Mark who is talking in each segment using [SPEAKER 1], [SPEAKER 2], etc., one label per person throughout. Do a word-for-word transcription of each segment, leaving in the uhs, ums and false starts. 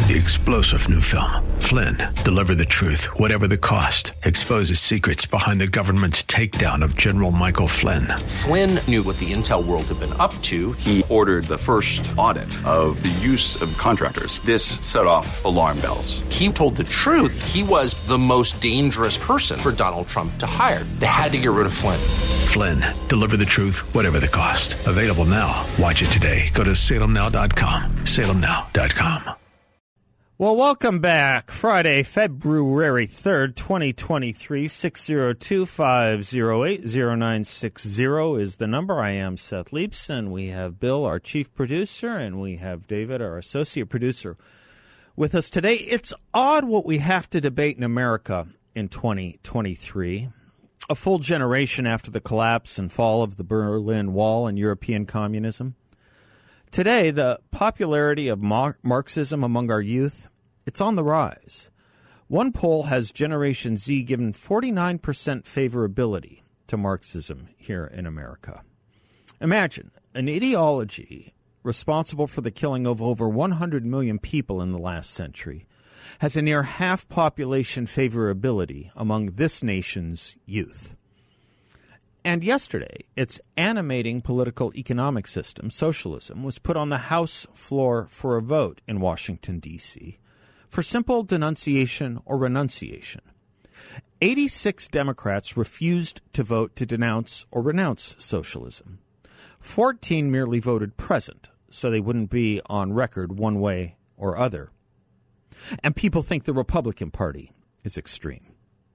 [SPEAKER 1] The explosive new film, Flynn, deliver the truth, whatever the cost, exposes secrets behind the government's takedown of General Michael Flynn.
[SPEAKER 2] Flynn knew what the intel world had been up to.
[SPEAKER 3] He ordered the first audit of the use of contractors. This set off alarm bells.
[SPEAKER 2] He told the truth. He was the most dangerous person for Donald Trump to hire. They had to get rid of Flynn.
[SPEAKER 1] Flynn, deliver the truth, whatever the cost. Available now. Watch it today. Go to salem now dot com. salem now dot com.
[SPEAKER 4] Well, welcome back. Friday, February third, twenty twenty-three. six oh two, five oh eight, oh nine six oh is the number. I am Seth Leibson. We have Bill, our chief producer, and we have David, our associate producer, with us today. It's odd what we have to debate in America in twenty twenty-three. A full generation after the collapse and fall of the Berlin Wall and European communism. Today, the popularity of Mar- Marxism among our youth, it's on the rise. One poll has Generation Z given forty-nine percent favorability to Marxism here in America. Imagine an ideology responsible for the killing of over one hundred million people in the last century has a near half population favorability among this nation's youth. And yesterday, its animating political economic system, socialism, was put on the House floor for a vote in Washington, D C, for simple denunciation or renunciation. eighty-six Democrats refused to vote to denounce or renounce socialism. fourteen merely voted present, so they wouldn't be on record one way or other. And people think the Republican Party is extreme.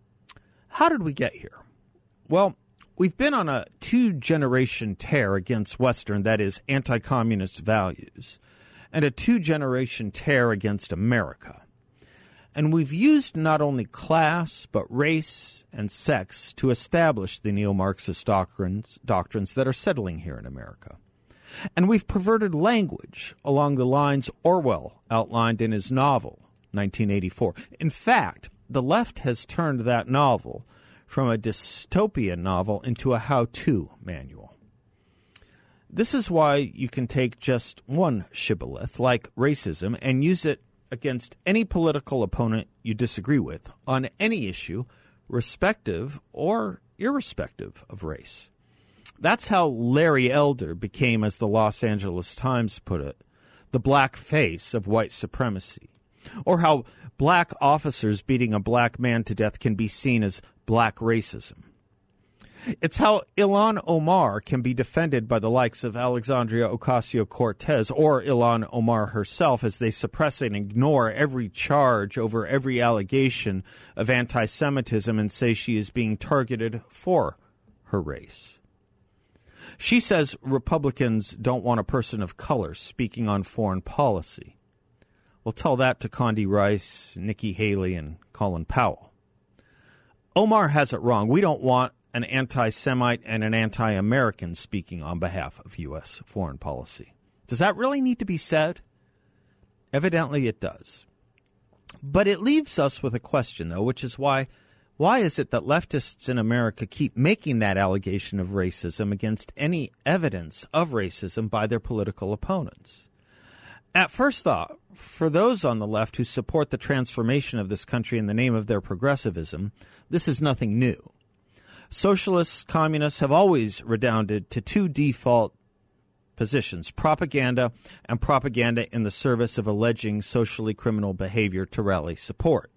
[SPEAKER 4] How did we get here? Well, we've been on a two-generation tear against Western, that is, anti-communist values, and a two-generation tear against America. And we've used not only class, but race and sex to establish the neo-Marxist doctrines, doctrines that are settling here in America. And we've perverted language along the lines Orwell outlined in his novel, nineteen eighty-four. In fact, the left has turned that novel from a dystopian novel into a how-to manual. This is why you can take just one shibboleth, like racism, and use it against any political opponent you disagree with on any issue, respective or irrespective of race. That's how Larry Elder became, as the Los Angeles Times put it, the black face of white supremacy, or how black officers beating a black man to death can be seen as black racism. It's how Ilhan Omar can be defended by the likes of Alexandria Ocasio-Cortez or Ilhan Omar herself as they suppress and ignore every charge over every allegation of anti-Semitism and say she is being targeted for her race. She says Republicans don't want a person of color speaking on foreign policy. Well, tell that to Condi Rice, Nikki Haley, and Colin Powell. Omar has it wrong. We don't want an anti-Semite and an anti-American speaking on behalf of U S foreign policy. Does that really need to be said? Evidently it does. But it leaves us with a question, though, which is why why is it that leftists in America keep making that allegation of racism against any evidence of racism by their political opponents? At first thought, for those on the left who support the transformation of this country in the name of their progressivism, this is nothing new. Socialists, communists have always redounded to two default positions, propaganda and propaganda in the service of alleging socially criminal behavior to rally support.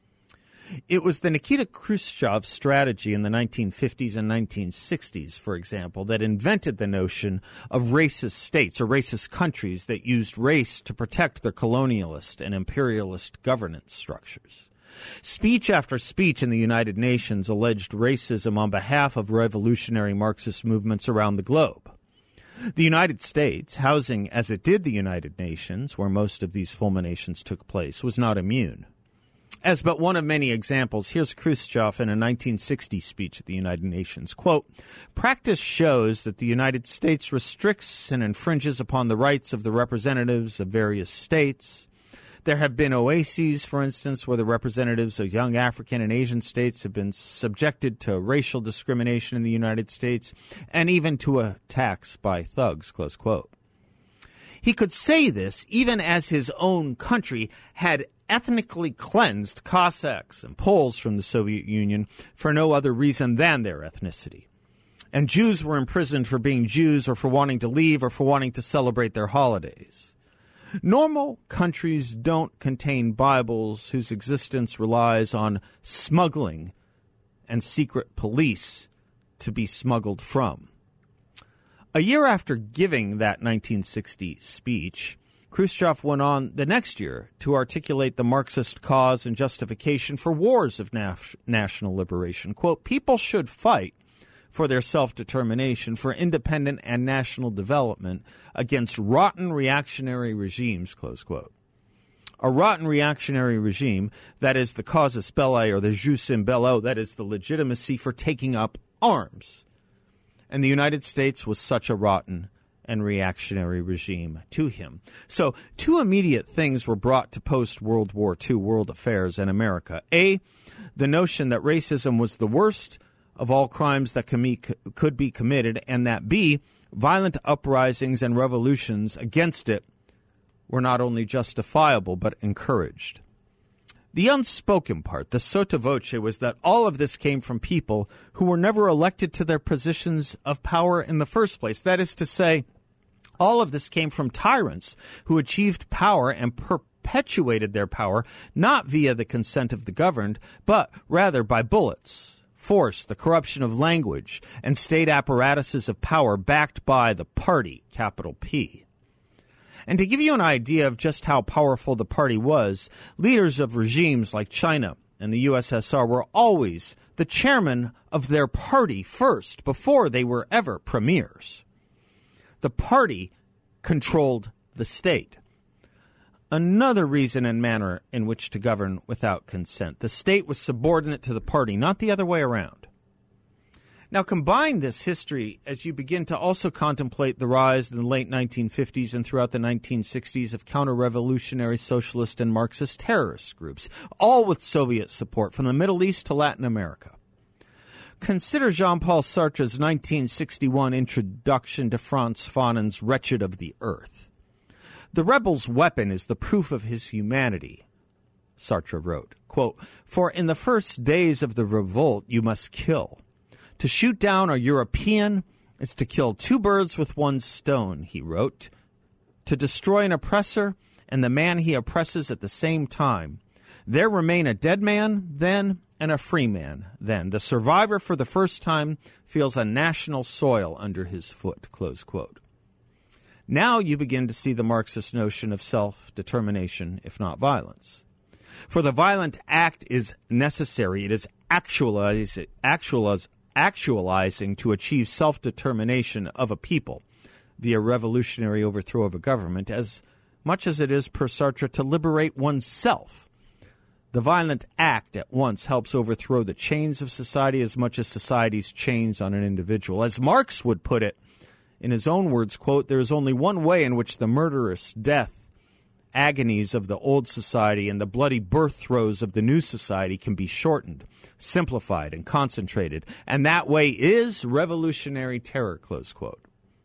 [SPEAKER 4] It was the Nikita Khrushchev strategy in the nineteen fifties and nineteen sixties, for example, that invented the notion of racist states or racist countries that used race to protect their colonialist and imperialist governance structures. Speech after speech in the United Nations alleged racism on behalf of revolutionary Marxist movements around the globe. The United States, housing as it did the United Nations, where most of these fulminations took place, was not immune. As but one of many examples, here's Khrushchev in a nineteen sixty speech at the United Nations. Quote, "Practice shows that the United States restricts and infringes upon the rights of the representatives of various states. There have been oases, for instance, where the representatives of young African and Asian states have been subjected to racial discrimination in the United States and even to attacks by thugs," close quote. He could say this even as his own country had ethnically cleansed Cossacks and Poles from the Soviet Union for no other reason than their ethnicity. And Jews were imprisoned for being Jews or for wanting to leave or for wanting to celebrate their holidays. Normal countries don't contain Bibles whose existence relies on smuggling and secret police to be smuggled from. A year after giving that nineteen sixty speech, Khrushchev went on the next year to articulate the Marxist cause and justification for wars of naf- national liberation. Quote, people should fight for their self-determination, for independent and national development against rotten reactionary regimes, close quote. A rotten reactionary regime, that is the casus belli or the jus in bello, that is the legitimacy for taking up arms. And the United States was such a rotten and reactionary regime to him. So two immediate things were brought to post-World War Two world affairs in America. A, the notion that racism was the worst of all crimes that could be committed, and that B, violent uprisings and revolutions against it were not only justifiable but encouraged. The unspoken part, the sotto voce, was that all of this came from people who were never elected to their positions of power in the first place. That is to say, all of this came from tyrants who achieved power and perpetuated their power not via the consent of the governed, but rather by bullets, force, the corruption of language, and state apparatuses of power backed by the party, capital P. And to give you an idea of just how powerful the party was, leaders of regimes like China and the U S S R were always the chairman of their party first, before they were ever premiers. The party controlled the state. Another reason and manner in which to govern without consent. The state was subordinate to the party, not the other way around. Now, combine this history as you begin to also contemplate the rise in the late nineteen fifties and throughout the nineteen sixties of counter-revolutionary socialist and Marxist terrorist groups, all with Soviet support from the Middle East to Latin America. Consider Jean-Paul Sartre's nineteen sixty-one introduction to Frantz Fanon's Wretched of the Earth. The rebel's weapon is the proof of his humanity, Sartre wrote. Quote, for in the first days of the revolt you must kill. To shoot down a European is to kill two birds with one stone, he wrote. To destroy an oppressor and the man he oppresses at the same time. There remain a dead man then and a free man then. The survivor for the first time feels a national soil under his foot, close quote. Now you begin to see the Marxist notion of self-determination, if not violence. For the violent act is necessary. It is actualize, actualize, actualizing to achieve self-determination of a people via revolutionary overthrow of a government, as much as it is, per Sartre, to liberate oneself. The violent act at once helps overthrow the chains of society as much as society's chains on an individual. As Marx would put it, in his own words, quote, there is only one way in which the murderous death, agonies of the old society and the bloody birth throes of the new society can be shortened, simplified, and concentrated, and that way is revolutionary terror, close quote.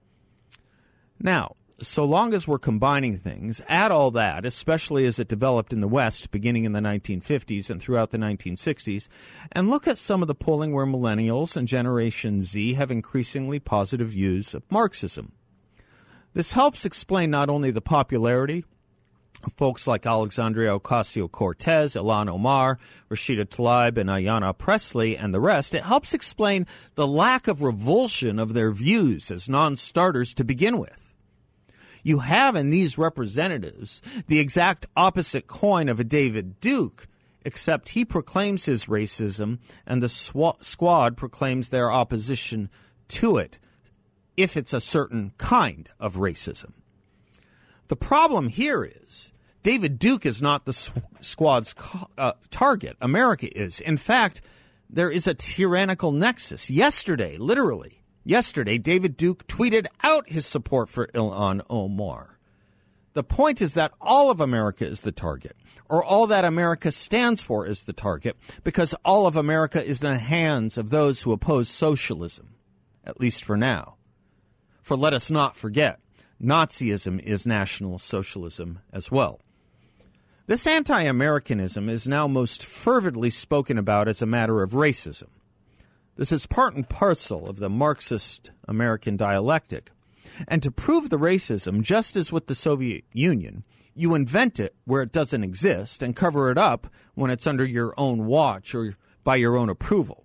[SPEAKER 4] Now, so long as we're combining things, add all that, especially as it developed in the West beginning in the nineteen fifties and throughout the nineteen sixties, and look at some of the polling where millennials and Generation Z have increasingly positive views of Marxism. This helps explain not only the popularity of folks like Alexandria Ocasio-Cortez, Ilhan Omar, Rashida Tlaib, and Ayanna Pressley, and the rest. It helps explain the lack of revulsion of their views as non-starters to begin with. You have in these representatives the exact opposite coin of a David Duke, except he proclaims his racism and the sw- squad proclaims their opposition to it, if it's a certain kind of racism. The problem here is David Duke is not the sw- squad's co- uh, target. America is. In fact, there is a tyrannical nexus. Yesterday, literally, yesterday, David Duke tweeted out his support for Ilhan Omar. The point is that all of America is the target, or all that America stands for is the target, because all of America is in the hands of those who oppose socialism, at least for now. For let us not forget, Nazism is National Socialism as well. This anti-Americanism is now most fervently spoken about as a matter of racism. This is part and parcel of the Marxist American dialectic. And to prove the racism, just as with the Soviet Union, you invent it where it doesn't exist and cover it up when it's under your own watch or by your own approval.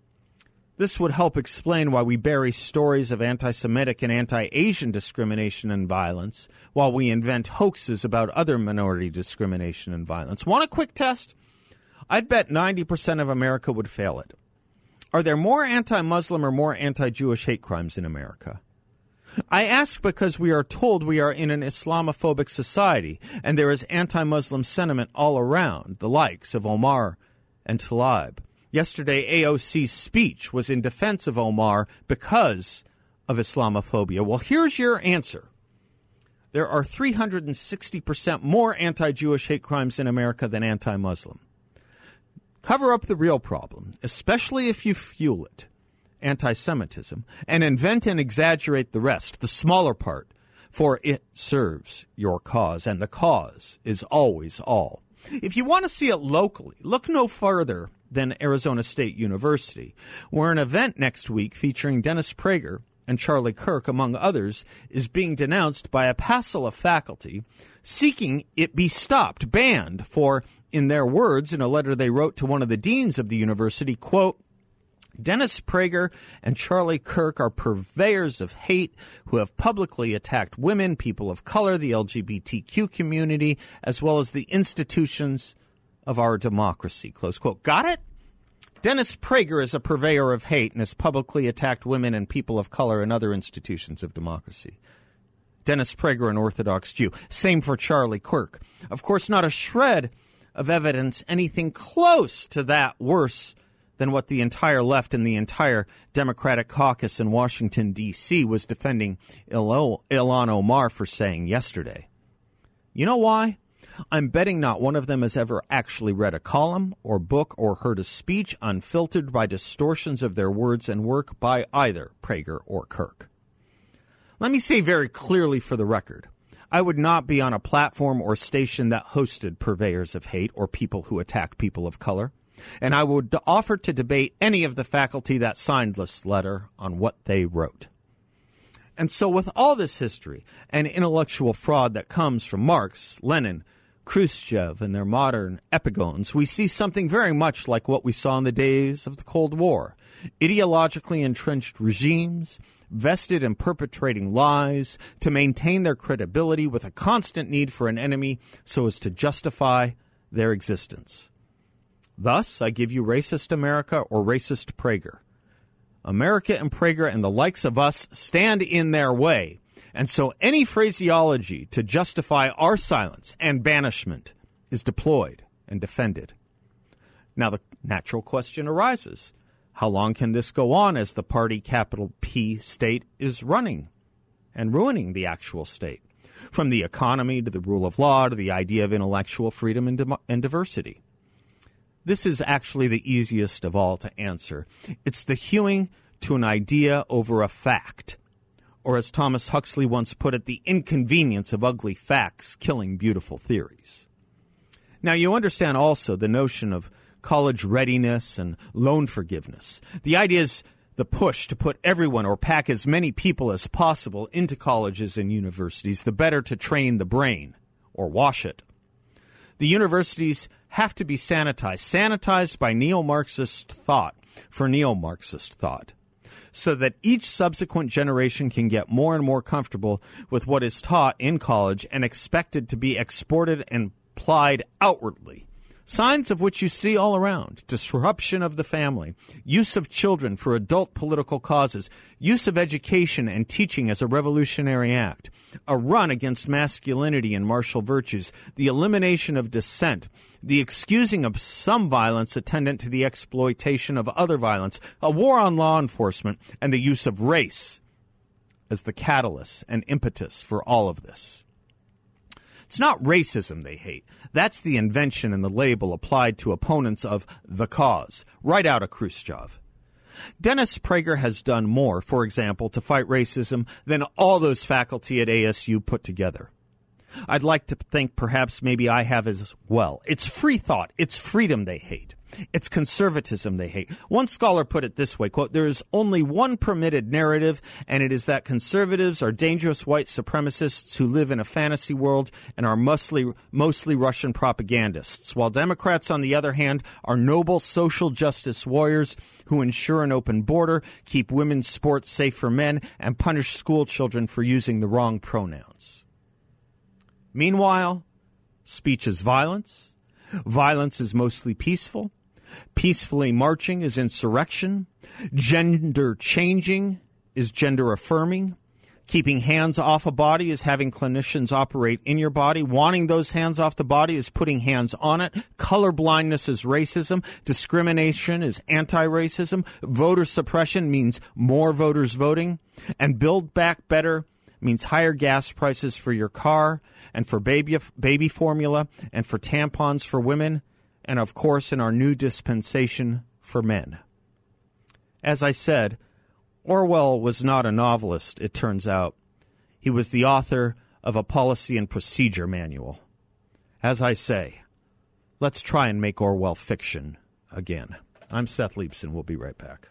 [SPEAKER 4] This would help explain why we bury stories of anti-Semitic and anti-Asian discrimination and violence while we invent hoaxes about other minority discrimination and violence. Want a quick test? I'd bet ninety percent of America would fail it. Are there more anti-Muslim or more anti-Jewish hate crimes in America? I ask because we are told we are in an Islamophobic society, and there is anti-Muslim sentiment all around, the likes of Omar and Tlaib. Yesterday, A O C's speech was in defense of Omar because of Islamophobia. Well, here's your answer. There are three hundred sixty percent more anti-Jewish hate crimes in America than anti-Muslim. Cover up the real problem, especially if you fuel it, anti-Semitism, and invent and exaggerate the rest, the smaller part, for it serves your cause, and the cause is always all. If you want to see it locally, look no further than Arizona State University, where an event next week featuring Dennis Prager and Charlie Kirk, among others, is being denounced by a passel of faculty seeking it be stopped, banned, for, in their words, in a letter they wrote to one of the deans of the university, quote, Dennis Prager and Charlie Kirk are purveyors of hate who have publicly attacked women, people of color, the L G B T Q community, as well as the institutions of our democracy, close quote. Got it? Dennis Prager is a purveyor of hate and has publicly attacked women and people of color and other institutions of democracy. Dennis Prager, an Orthodox Jew. Same for Charlie Kirk. Of course, not a shred of evidence anything close to that worse than what the entire left and the entire Democratic caucus in Washington, D C was defending Il- Ilhan Omar for saying yesterday. You know why? I'm betting not one of them has ever actually read a column or book or heard a speech unfiltered by distortions of their words and work by either Prager or Kirk. Let me say very clearly for the record, I would not be on a platform or station that hosted purveyors of hate or people who attack people of color, and I would offer to debate any of the faculty that signed this letter on what they wrote. And so with all this history and intellectual fraud that comes from Marx, Lenin, Khrushchev, and their modern epigones, we see something very much like what we saw in the days of the Cold War. Ideologically entrenched regimes, vested in perpetrating lies to maintain their credibility with a constant need for an enemy so as to justify their existence. Thus, I give you racist America or racist Prager. America and Prager and the likes of us stand in their way. And so any phraseology to justify our silence and banishment is deployed and defended. Now, the natural question arises. How long can this go on as the party capital P state is running and ruining the actual state? From the economy to the rule of law to the idea of intellectual freedom and, dem- and diversity. This is actually the easiest of all to answer. It's the hewing to an idea over a fact. Or as Thomas Huxley once put it, the inconvenience of ugly facts killing beautiful theories. Now, you understand also the notion of college readiness and loan forgiveness. The idea is the push to put everyone or pack as many people as possible into colleges and universities, the better to train the brain or wash it. The universities have to be sanitized, sanitized by neo-Marxist thought for neo-Marxist thought, so that each subsequent generation can get more and more comfortable with what is taught in college and expected to be exported and applied outwardly. Signs of which you see all around: disruption of the family, use of children for adult political causes, use of education and teaching as a revolutionary act, a run against masculinity and martial virtues, the elimination of dissent, the excusing of some violence attendant to the exploitation of other violence, a war on law enforcement, and the use of race as the catalyst and impetus for all of this. It's not racism they hate. That's the invention and the label applied to opponents of the cause, right out of Khrushchev. Dennis Prager has done more, for example, to fight racism than all those faculty at A S U put together. I'd like to think perhaps maybe I have as well. It's free thought. It's freedom they hate. It's conservatism they hate. One scholar put it this way, quote, "There is only one permitted narrative, and it is that conservatives are dangerous white supremacists who live in a fantasy world and are mostly, mostly Russian propagandists, while Democrats, on the other hand, are noble social justice warriors who ensure an open border, keep women's sports safe for men, and punish school children for using the wrong pronouns." Meanwhile, speech is violence. Violence is mostly peaceful. Peacefully marching is insurrection. Gender changing is gender affirming. Keeping hands off a body is having clinicians operate in your body. Wanting those hands off the body is putting hands on it. Color blindness is racism. Discrimination is anti-racism. Voter suppression means more voters voting. And Build Back Better means higher gas prices for your car and for baby baby formula and for tampons for women and, of course, in our new dispensation for men. As I said, Orwell was not a novelist, it turns out. He was the author of a policy and procedure manual. As I say, let's try and make Orwell fiction again. I'm Seth Leibson. We'll be right back.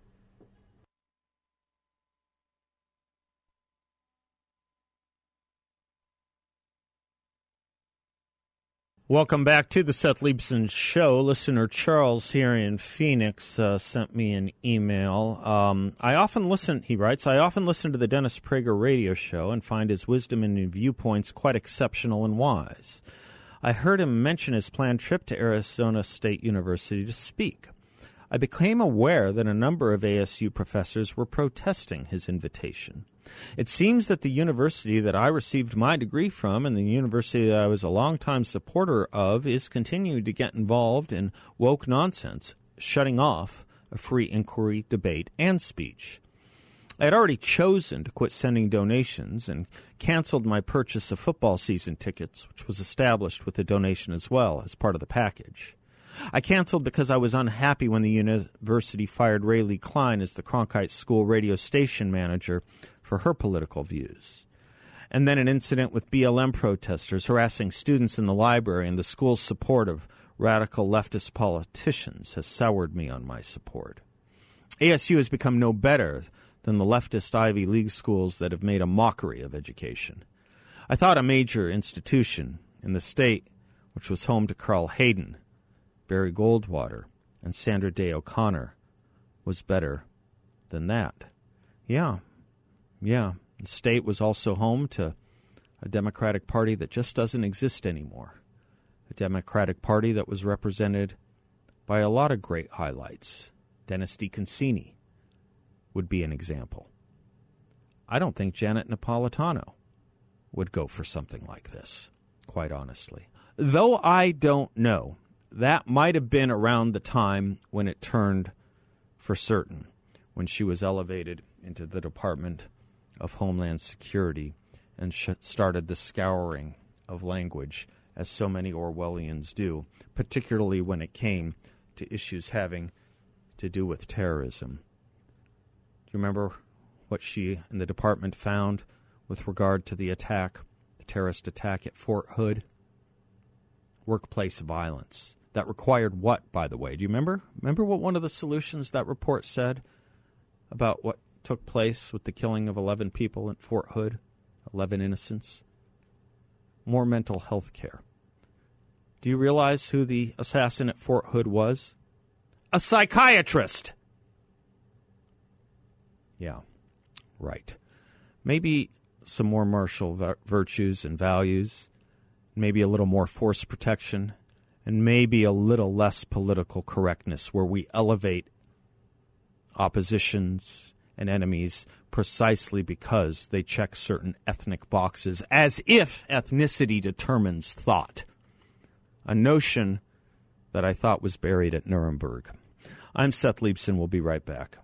[SPEAKER 4] Welcome back to the Seth Leibson Show. Listener Charles here in Phoenix uh, sent me an email. Um, I often listen, he writes, I often listen to the Dennis Prager radio show and find his wisdom and viewpoints quite exceptional and wise. I heard him mention his planned trip to Arizona State University to speak. I became aware that a number of A S U professors were protesting his invitation. It seems that the university that I received my degree from and the university that I was a longtime supporter of is continuing to get involved in woke nonsense, shutting off a free inquiry, debate, and speech. I had already chosen to quit sending donations and canceled my purchase of football season tickets, which was established with a donation as well as part of the package. I canceled because I was unhappy when the university fired Rayleigh Klein as the Cronkite School radio station manager for her political views. And then an incident with B L M protesters harassing students in the library and the school's support of radical leftist politicians has soured me on my support. A S U has become no better than the leftist Ivy League schools that have made a mockery of education. I thought a major institution in the state, which was home to Carl Hayden, Barry Goldwater, and Sandra Day O'Connor, was better than that. Yeah, yeah. The state was also home to a Democratic Party that just doesn't exist anymore. A Democratic Party that was represented by a lot of great highlights. Dennis DeConcini would be an example. I don't think Janet Napolitano would go for something like this, quite honestly. Though I don't know, that might have been around the time when it turned for certain, when she was elevated into the Department of Homeland Security and sh- started the scouring of language, as so many Orwellians do, particularly when it came to issues having to do with terrorism. Do you remember what she and the department found with regard to the attack, the terrorist attack at Fort Hood? Workplace violence. That required what, by the way? Do you remember? Remember what one of the solutions that report said about what took place with the killing of eleven people at Fort Hood, eleven innocents? More mental health care. Do you realize who the assassin at Fort Hood was? A psychiatrist. Yeah, right. Maybe some more martial v- virtues and values, maybe a little more force protection, and maybe a little less political correctness where we elevate oppositions and enemies precisely because they check certain ethnic boxes, as if ethnicity determines thought. A notion that I thought was buried at Nuremberg. I'm Seth Leibson. We'll be right back.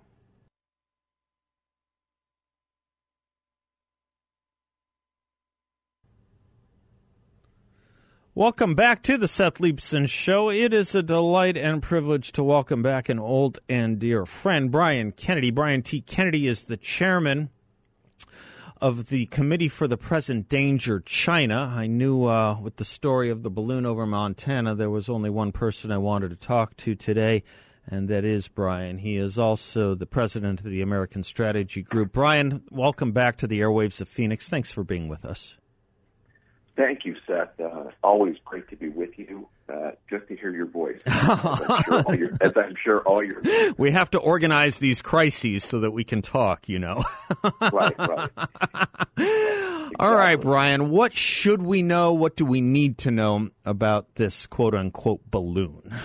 [SPEAKER 4] Welcome back to the Seth Leibsohn Show. It is a delight and privilege to welcome back an old and dear friend, Brian Kennedy. Brian T. Kennedy is the chairman of the Committee for the Present Danger China. I knew uh, with the story of the balloon over Montana, there was only one person I wanted to talk to today, and that is Brian. He is also the president of the American Strategy Group. Brian, welcome back to the airwaves of Phoenix. Thanks for being with us.
[SPEAKER 5] Thank you, Seth. Uh, always great to be with you. Uh, just to hear your voice, as I'm sure all your, as I'm sure all your
[SPEAKER 4] we have to organize these crises so that we can talk, you know.
[SPEAKER 5] Right, right. Exactly.
[SPEAKER 4] All right, Brian, what should we know? What do we need to know about this quote-unquote balloon?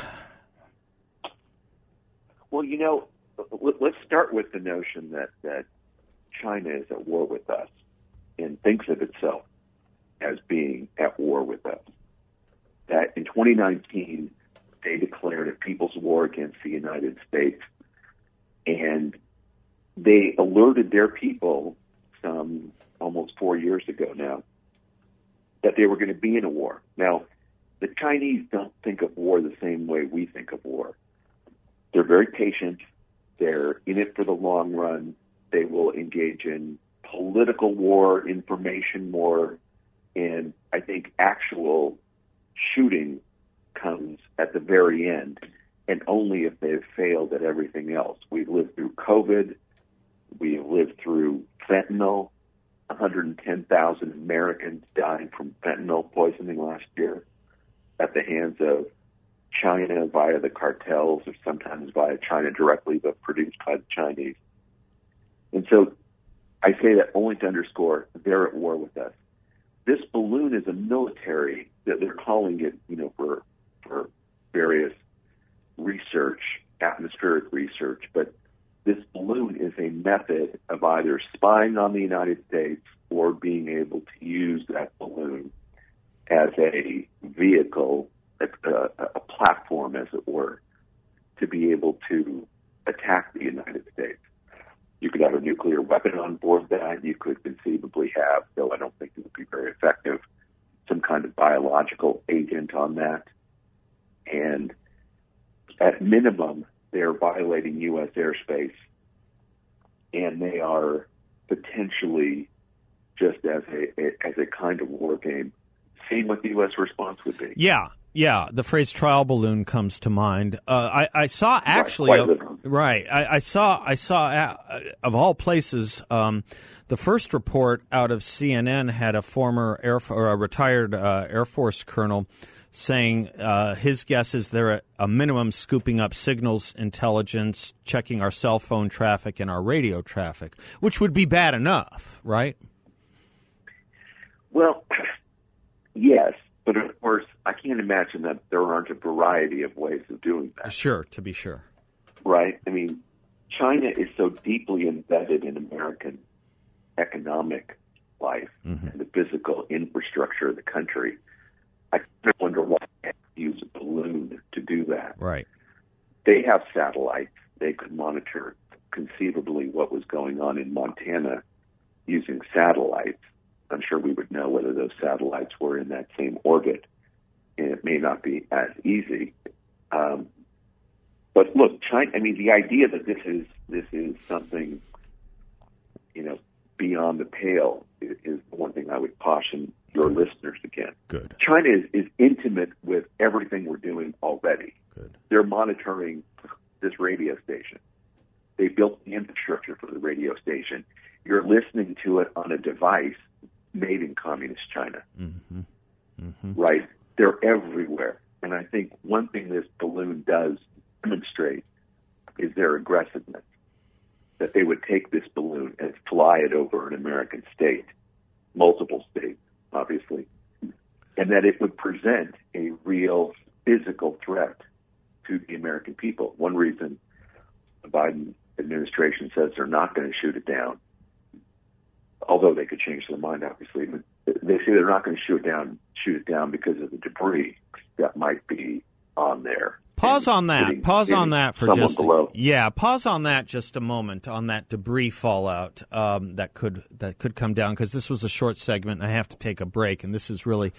[SPEAKER 5] Well, you know, let's start with the notion that, that China is at war with us and thinks of itself as being at war with us. That in twenty nineteen, they declared a people's war against the United States, and they alerted their people some almost four years ago now that they were going to be in a war. Now, the Chinese don't think of war the same way we think of war. They're very patient. They're in it for the long run. They will engage in political war, information war, and I think actual shooting comes at the very end, and only if they've failed at everything else. We've lived through COVID. We've lived through fentanyl. one hundred ten thousand Americans died from fentanyl poisoning last year at the hands of China via the cartels, or sometimes via China directly, but produced by the Chinese. And so I say that only to underscore they're at war with us. This balloon is a military, that they're calling it, you know, for for various research, atmospheric research, but this balloon is a method of either spying on the United States or being able to use that balloon as a vehicle, a, a, a platform, as it were, to be able to attack the United States. You could have a nuclear weapon on board that. You could conceivably have, though I don't think it would be very effective, some kind of biological agent on that. And at minimum, they're violating U S airspace, and they are potentially just as a, a as a kind of war game, seeing what the U S response would be.
[SPEAKER 4] Yeah. Yeah, the phrase trial balloon comes to mind. Uh, I, I saw actually,
[SPEAKER 5] right,
[SPEAKER 4] a, right I, I saw, I saw uh, of all places, um, the first report out of C N N had a former Air or a retired uh, Air Force colonel saying uh, his guess is they're at a minimum scooping up signals intelligence, checking our cell phone traffic and our radio traffic, which would be bad enough, right?
[SPEAKER 5] Well, yes. But of course, I can't imagine that there aren't a variety of ways of doing that.
[SPEAKER 4] Sure, to be sure.
[SPEAKER 5] Right? I mean, China is so deeply embedded in American economic life mm-hmm. and the physical infrastructure of the country. I wonder why they have to use a balloon to do that.
[SPEAKER 4] Right.
[SPEAKER 5] They have satellites. They could monitor conceivably what was going on in Montana using satellites. I'm sure we would know whether those satellites were in that same orbit, and it may not be as easy. Um, but look, China. I mean, the idea that this is this is something, you know, beyond the pale is, is the one thing I would caution your Good. listeners against.
[SPEAKER 4] Good.
[SPEAKER 5] China is, is intimate with everything we're doing already.
[SPEAKER 4] Good.
[SPEAKER 5] They're monitoring this radio station. They built the infrastructure for the radio station. You're listening to it on a device made in communist China,
[SPEAKER 4] mm-hmm. Mm-hmm.
[SPEAKER 5] right? They're everywhere. And I think one thing this balloon does demonstrate is their aggressiveness, that they would take this balloon and fly it over an American state, multiple states, obviously, and that it would present a real physical threat to the American people. One reason the Biden administration says they're not going to shoot it down, although they could change their mind, obviously, but they say they're not going to shoot it down, shoot it down because of the debris that might be on there.
[SPEAKER 4] Pause on that.
[SPEAKER 5] Hitting,
[SPEAKER 4] pause
[SPEAKER 5] hitting
[SPEAKER 4] on that for just
[SPEAKER 5] below.
[SPEAKER 4] yeah. Pause on that just a moment on that debris fallout um, that could that could come down, because this was a short segment and I have to take a break, and this is really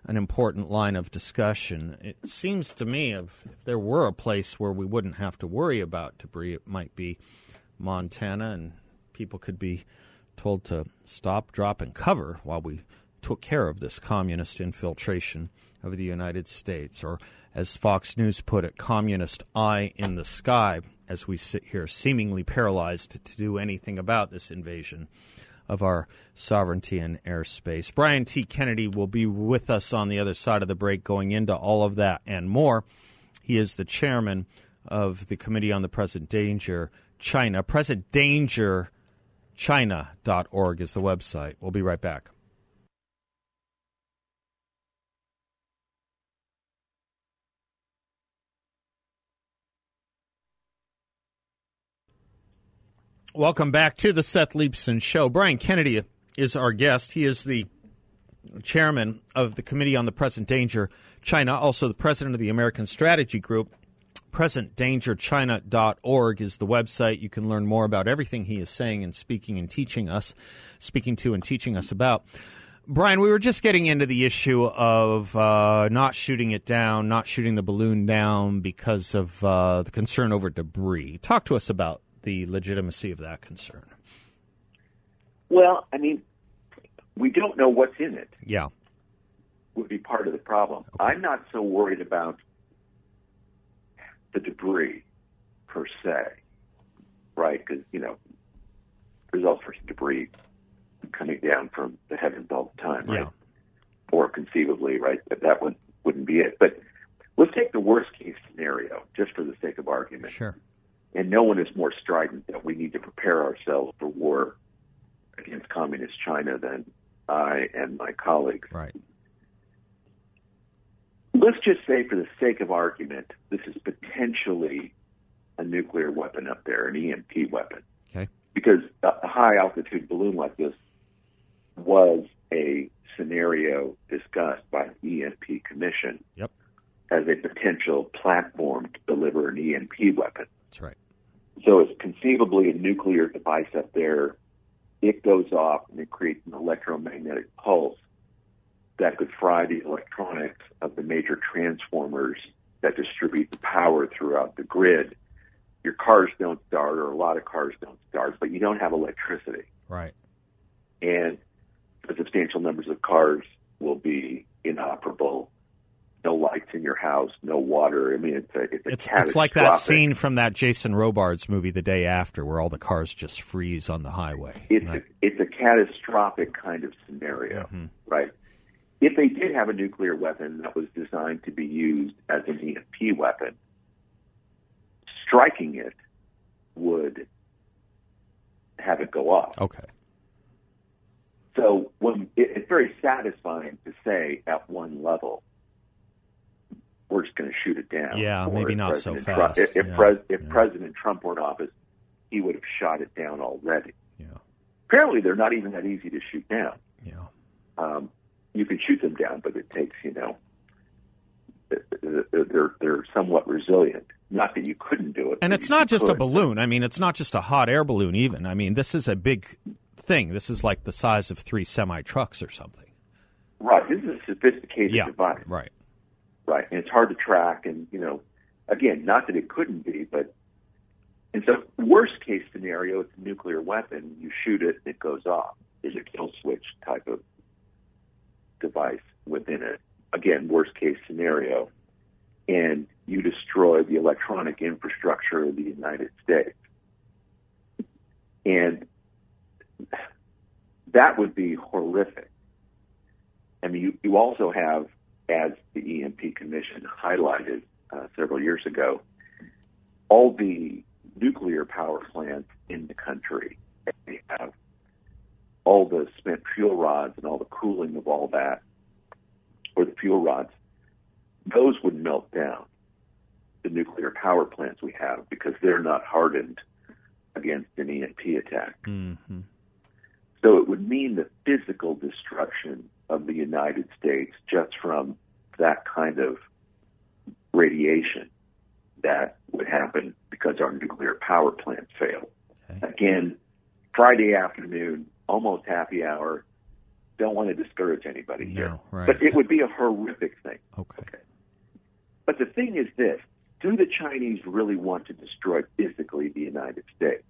[SPEAKER 4] an important line of discussion. It seems to me if, if there were a place where we wouldn't have to worry about debris, it might be Montana, and people could be told to stop, drop, and cover while we took care of this communist infiltration of the United States, or as Fox News put it, communist eye in the sky, as we sit here seemingly paralyzed to do anything about this invasion of our sovereignty and airspace. Brian T. Kennedy will be with us on the other side of the break going into all of that and more. He is the chairman of the Committee on the Present Danger China. present danger china dot org is the website. We'll be right back. Welcome back to the Seth Leibsohn Show. Brian Kennedy is our guest. He is the chairman of the Committee on the Present Danger China, also the president of the American Strategy Group. present danger china dot org is the website. You can learn more about everything he is saying and speaking and teaching us, speaking to and teaching us about. Brian, we were just getting into the issue of uh, not shooting it down, not shooting the balloon down because of uh, the concern over debris. Talk to us about the legitimacy of that concern.
[SPEAKER 5] Well, I mean, we don't know what's in it.
[SPEAKER 4] Yeah.
[SPEAKER 5] Would be part of the problem. Okay. I'm not so worried about the debris per se, right? Because, you know, there's all sorts of debris coming down from the heavens all the time, right? Yeah. Or conceivably, right? That, that would, wouldn't be it. But let's take the worst case scenario, just for the sake of argument.
[SPEAKER 4] Sure.
[SPEAKER 5] And no one is more strident that we need to prepare ourselves for war against communist China than I and my colleagues.
[SPEAKER 4] Right.
[SPEAKER 5] Let's just say, for the sake of argument, this is potentially a nuclear weapon up there, an E M P weapon.
[SPEAKER 4] Okay.
[SPEAKER 5] Because a high-altitude balloon like this was a scenario discussed by the E M P Commission
[SPEAKER 4] yep.
[SPEAKER 5] as a potential platform to deliver an E M P weapon.
[SPEAKER 4] That's right.
[SPEAKER 5] So it's conceivably a nuclear device up there. It goes off and it creates an electromagnetic pulse that could fry the electronics of the major transformers that distribute the power throughout the grid. Your cars don't start, or a lot of cars don't start, but you don't have electricity.
[SPEAKER 4] Right.
[SPEAKER 5] And substantial numbers of cars will be inoperable. No lights in your house, no water. I mean, it's a, it's a
[SPEAKER 4] it's,
[SPEAKER 5] catastrophic.
[SPEAKER 4] It's like that scene from that Jason Robards movie, The Day After, where all the cars just freeze on the highway.
[SPEAKER 5] It's,
[SPEAKER 4] right.
[SPEAKER 5] a, it's a catastrophic kind of scenario,
[SPEAKER 4] mm-hmm.
[SPEAKER 5] right? If they did have a nuclear weapon that was designed to be used as an E M P weapon, striking it would have it go off.
[SPEAKER 4] Okay.
[SPEAKER 5] So when it, it's very satisfying to say at one level, we're just going to shoot it down.
[SPEAKER 4] Yeah,
[SPEAKER 5] or
[SPEAKER 4] maybe not
[SPEAKER 5] President
[SPEAKER 4] so
[SPEAKER 5] Trump,
[SPEAKER 4] fast.
[SPEAKER 5] If,
[SPEAKER 4] yeah.
[SPEAKER 5] Pres, if
[SPEAKER 4] yeah.
[SPEAKER 5] President Trump were in office, he would have shot it down already.
[SPEAKER 4] Yeah.
[SPEAKER 5] Apparently, they're not even that easy to shoot down.
[SPEAKER 4] Yeah.
[SPEAKER 5] Um, you can shoot them down, but it takes, you know, they're they're somewhat resilient. Not that you couldn't do it.
[SPEAKER 4] And it's not just could. a balloon. I mean, it's not just a hot air balloon even. I mean, this is a big thing. This is like the size of three semi-trucks or something.
[SPEAKER 5] Right. This is a sophisticated
[SPEAKER 4] yeah,
[SPEAKER 5] device.
[SPEAKER 4] Right.
[SPEAKER 5] Right. And it's hard to track. And, you know, again, not that it couldn't be, but and so worst case scenario, it's a nuclear weapon. You shoot it, it goes off. There's a kill switch type of device within it. Again, worst case scenario. And you destroy the electronic infrastructure of the United States. And that would be horrific. I mean, you, you also have, as the E M P Commission highlighted uh, several years ago, all the nuclear power plants in the country. They have all the spent fuel rods and all the cooling of all that, or the fuel rods, those would melt down, the nuclear power plants we have, because they're not hardened against an E M P attack.
[SPEAKER 4] Mm-hmm.
[SPEAKER 5] So it would mean the physical destruction of the United States just from that kind of radiation that would happen because our nuclear power plants fail. Okay. Again, Friday afternoon, almost happy hour, don't want to discourage anybody
[SPEAKER 4] no,
[SPEAKER 5] here.
[SPEAKER 4] Right.
[SPEAKER 5] But it would be a horrific thing.
[SPEAKER 4] Okay.
[SPEAKER 5] okay. But the thing is this. Do the Chinese really want to destroy physically the United States?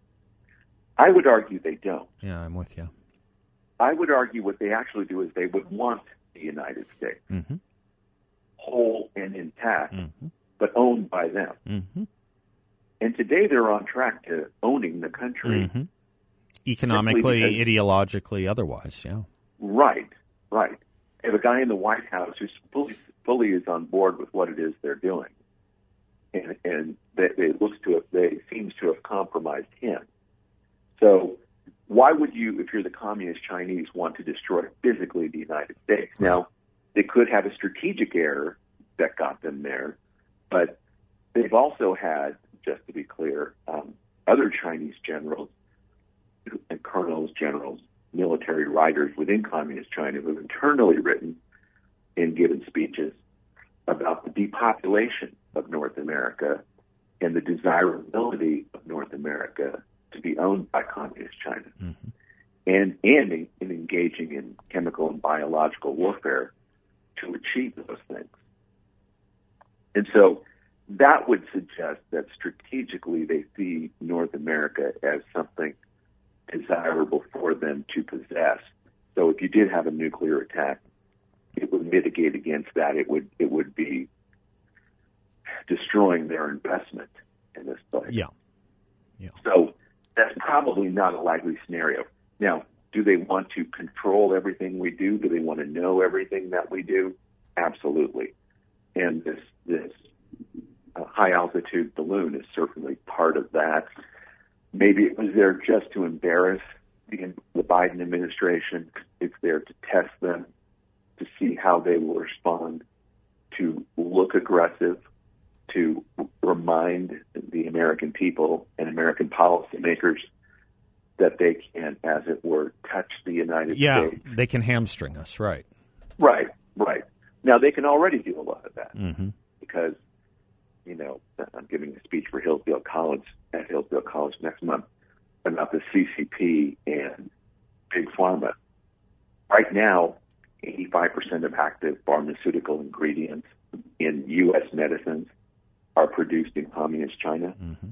[SPEAKER 5] I would argue they don't.
[SPEAKER 4] Yeah, I'm with you.
[SPEAKER 5] I would argue what they actually do is they would want the United States
[SPEAKER 4] mm-hmm.
[SPEAKER 5] whole and intact,
[SPEAKER 4] mm-hmm.
[SPEAKER 5] but owned by them.
[SPEAKER 4] Mm-hmm.
[SPEAKER 5] And today they're on track to owning the country.
[SPEAKER 4] Mm-hmm. Economically,
[SPEAKER 5] because,
[SPEAKER 4] ideologically, otherwise, yeah.
[SPEAKER 5] Right, right. They have a guy in the White House who fully, fully is on board with what it is they're doing. And, and they, they looks to have, they seems to have compromised him. So why would you, if you're the communist Chinese, want to destroy physically the United States? Now, they could have a strategic error that got them there, but they've also had, just to be clear, um, other Chinese generals and colonels, generals, military writers within communist China who have internally written and given speeches about the depopulation of North America and the desirability of North America to be owned by communist China,
[SPEAKER 4] mm-hmm.
[SPEAKER 5] and and in, in engaging in chemical and biological warfare to achieve those things. And so that would suggest that strategically they see North America as something desirable for them to possess. So if you did have a nuclear attack, it would mitigate against that. It would it would be destroying their investment in this place.
[SPEAKER 4] Yeah. Yeah.
[SPEAKER 5] So that's probably not a likely scenario. Now, do they want to control everything we do? Do they want to know everything that we do? Absolutely. And this this uh, high altitude balloon is certainly part of that. Maybe it was there just to embarrass the, the Biden administration. It's there to test them, to see how they will respond, to look aggressive, to remind the American people and American policymakers that they can, as it were, touch the United
[SPEAKER 4] yeah,
[SPEAKER 5] States.
[SPEAKER 4] Yeah, they can hamstring us, right.
[SPEAKER 5] Right, right. Now, they can already do a lot of that
[SPEAKER 4] mm-hmm.
[SPEAKER 5] because, you know, I'm giving a speech for Hillsdale College at Hillsdale College next month about the C C P and Big Pharma. Right now, eighty-five percent of active pharmaceutical ingredients in U S medicines are produced in communist China.
[SPEAKER 4] Mm-hmm.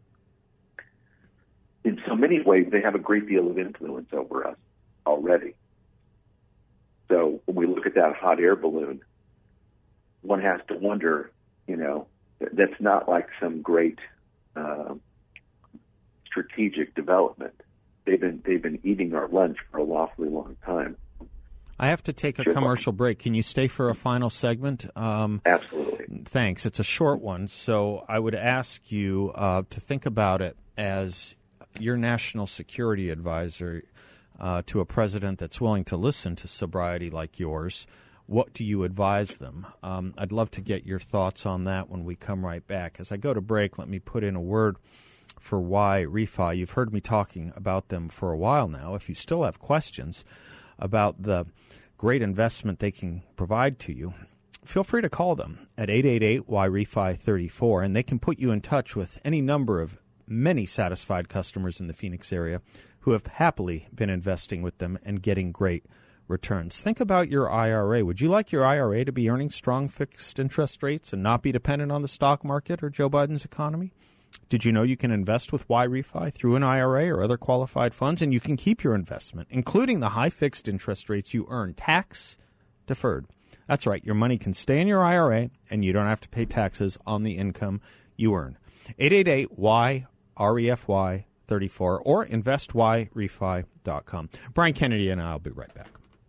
[SPEAKER 5] In so many ways, they have a great deal of influence over us already. So when we look at that hot air balloon, one has to wonder, you know, that's not like some great uh, strategic development. They've been they've been eating our lunch for a lawfully long time.
[SPEAKER 4] I have to take a
[SPEAKER 5] sure.
[SPEAKER 4] commercial break. Can you stay for a final segment? Um,
[SPEAKER 5] Absolutely.
[SPEAKER 4] Thanks. It's a short one, so I would ask you uh, to think about it as your national security advisor uh, to a president that's willing to listen to sobriety like yours. What do you advise them? Um, I'd love to get your thoughts on that when we come right back. As I go to break, let me put in a word for Y-Refi. You've heard me talking about them for a while now. If you still have questions about the great investment they can provide to you, feel free to call them at eight eight eight Y R E F I thirty-four, and they can put you in touch with any number of many satisfied customers in the Phoenix area who have happily been investing with them and getting great returns. Think about your I R A. Would you like your I R A to be earning strong fixed interest rates and not be dependent on the stock market or Joe Biden's economy? Did you know you can invest with Y-Refi through an I R A or other qualified funds, and you can keep your investment, including the high fixed interest rates you earn, tax deferred? That's right. Your money can stay in your I R A, and you don't have to pay taxes on the income you earn. eight eight eight Y R E F Y thirty-four or invest y refi dot com. Brian Kennedy and I'll be right back.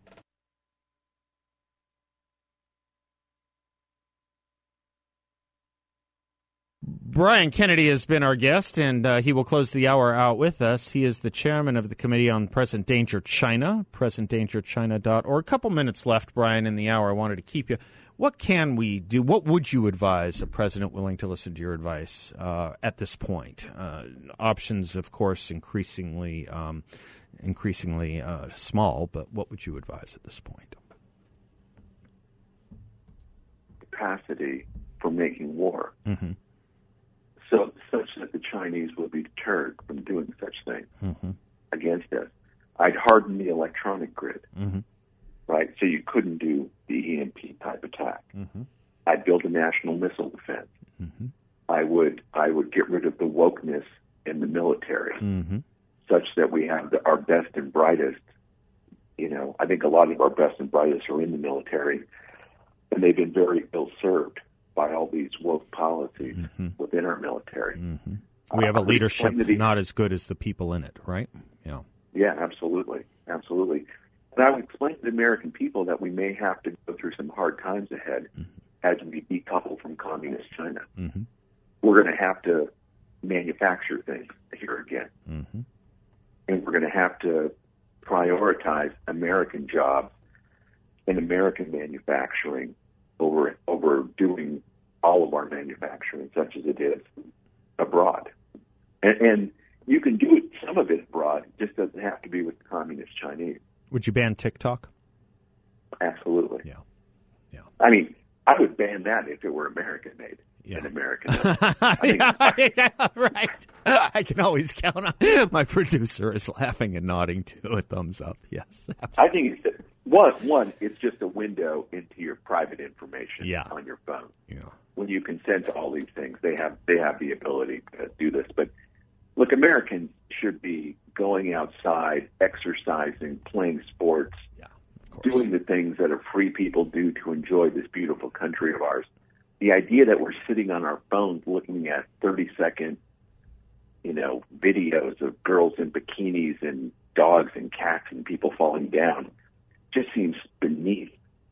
[SPEAKER 4] Brian Kennedy has been our guest, and uh, he will close the hour out with us. He is the chairman of the Committee on Present Danger China, present danger china dot org. A couple minutes left, Brian, in the hour. I wanted to keep you. What can we do? What would you advise a president willing to listen to your advice uh, at this point? Uh, options, of course, increasingly um, increasingly uh, small, but what would you advise at this point?
[SPEAKER 5] Capacity for making war.
[SPEAKER 4] Mm-hmm.
[SPEAKER 5] So, such that the Chinese will be deterred from doing such things
[SPEAKER 4] mm-hmm.
[SPEAKER 5] against us. I'd harden the electronic grid,
[SPEAKER 4] mm-hmm.
[SPEAKER 5] right? So you couldn't do the E M P type attack.
[SPEAKER 4] Mm-hmm.
[SPEAKER 5] I'd build a national missile defense.
[SPEAKER 4] Mm-hmm.
[SPEAKER 5] I would I would get rid of the wokeness in the military,
[SPEAKER 4] mm-hmm.
[SPEAKER 5] such that we have the, our best and brightest. You know, I think a lot of our best and brightest are in the military, and they've been very ill-served by all these woke policies
[SPEAKER 4] mm-hmm.
[SPEAKER 5] within our military.
[SPEAKER 4] Mm-hmm. We have a
[SPEAKER 5] uh,
[SPEAKER 4] leadership
[SPEAKER 5] the,
[SPEAKER 4] not as good as the people in it, right? Yeah.
[SPEAKER 5] Yeah, absolutely, absolutely. And I would explain to the American people that we may have to go through some hard times ahead
[SPEAKER 4] mm-hmm.
[SPEAKER 5] as we decouple from communist China.
[SPEAKER 4] Mm-hmm.
[SPEAKER 5] We're going to have to manufacture things here again.
[SPEAKER 4] Mm-hmm.
[SPEAKER 5] And we're going to have to prioritize American jobs and American manufacturing over over doing all of our manufacturing, such as it is abroad. And, and you can do it, some of it abroad. It just doesn't have to be with the communist Chinese.
[SPEAKER 4] Would you ban TikTok?
[SPEAKER 5] Absolutely.
[SPEAKER 4] Yeah. Yeah.
[SPEAKER 5] I mean, I would ban that if it were American made.
[SPEAKER 4] Yeah.
[SPEAKER 5] An American. I mean,
[SPEAKER 4] yeah, yeah, right. I can always count on my producer is laughing and nodding to a thumbs up. Yes, absolutely.
[SPEAKER 5] I think it's one. One, it's just a window into your private information
[SPEAKER 4] yeah.
[SPEAKER 5] on your phone.
[SPEAKER 4] Yeah.
[SPEAKER 5] When you consent to all these things, they have they have the ability to do this. But look, Americans should be going outside, exercising, playing sports,
[SPEAKER 4] yeah, of course.
[SPEAKER 5] doing the things that a free people do to enjoy this beautiful country of ours. The idea that we're sitting on our phones looking at thirty-second, you know, videos of girls in bikinis and dogs and cats and people falling down just seems beneath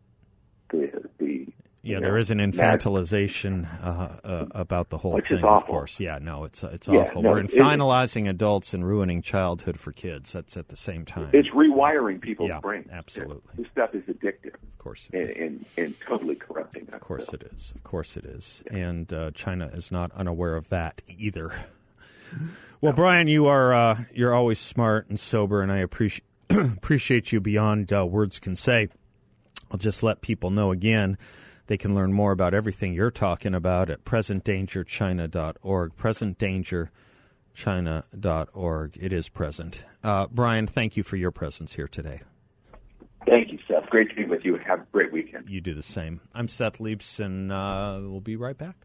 [SPEAKER 5] the the.
[SPEAKER 4] Yeah,
[SPEAKER 5] you
[SPEAKER 4] there
[SPEAKER 5] know,
[SPEAKER 4] is an infantilization uh, uh, about the whole
[SPEAKER 5] Which
[SPEAKER 4] thing.
[SPEAKER 5] is awful.
[SPEAKER 4] Of course, yeah, no, it's it's
[SPEAKER 5] Yeah,
[SPEAKER 4] awful.
[SPEAKER 5] no,
[SPEAKER 4] We're
[SPEAKER 5] it-
[SPEAKER 4] infantilizing adults and ruining childhood for kids. That's at the same time.
[SPEAKER 5] It's rewiring people's
[SPEAKER 4] Yeah,
[SPEAKER 5] brains.
[SPEAKER 4] absolutely.
[SPEAKER 5] This stuff is addictive
[SPEAKER 4] Of course, it
[SPEAKER 5] and,
[SPEAKER 4] is.
[SPEAKER 5] and, and totally corrupting.
[SPEAKER 4] Of course it is. Of course it is. And uh, China is not unaware of that either. Well, Brian, you are uh, you're always smart and sober, and I appreciate appreciate you beyond uh, words can say. I'll just let people know again. They can learn more about everything you're talking about at present danger china dot org. present danger china dot org. It is present. Uh, Brian, thank you for your presence here today.
[SPEAKER 5] Thank you, Seth. Great to be with you. Have a great weekend.
[SPEAKER 4] You do the same. I'm Seth Leaps, and uh, we'll be right back.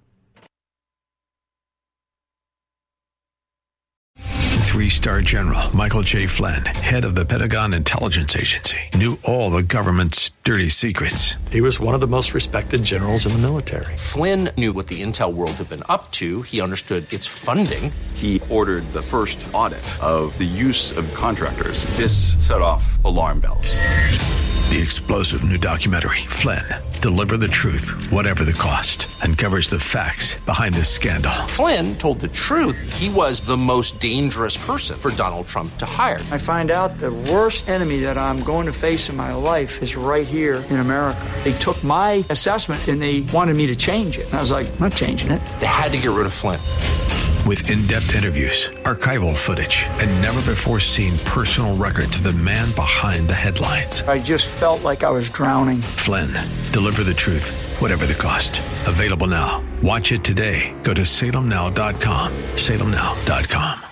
[SPEAKER 1] Three-star general Michael J. Flynn, head of the Pentagon Intelligence Agency, knew all the government's dirty secrets.
[SPEAKER 6] He was one of the most respected generals in the military.
[SPEAKER 2] Flynn knew what the intel world had been up to. He understood its funding.
[SPEAKER 3] He ordered the first audit of the use of contractors. This set off alarm bells.
[SPEAKER 1] The explosive new documentary, Flynn, Deliver the Truth, Whatever the Cost, uncovers the facts behind the scandal.
[SPEAKER 2] Flynn told the truth. He was the most dangerous person for Donald Trump to hire.
[SPEAKER 7] I find out the worst enemy that I'm going to face in my life is right here in America. They took my assessment and they wanted me to change it. And I was like, I'm not changing it.
[SPEAKER 2] They had to get rid of Flynn.
[SPEAKER 1] With in-depth interviews, archival footage, and never-before-seen personal records of the man behind the headlines.
[SPEAKER 7] I just felt like I was drowning.
[SPEAKER 1] Flynn, Deliver the Truth, Whatever the Cost. Available now. Watch it today. Go to salem now dot com. salem now dot com.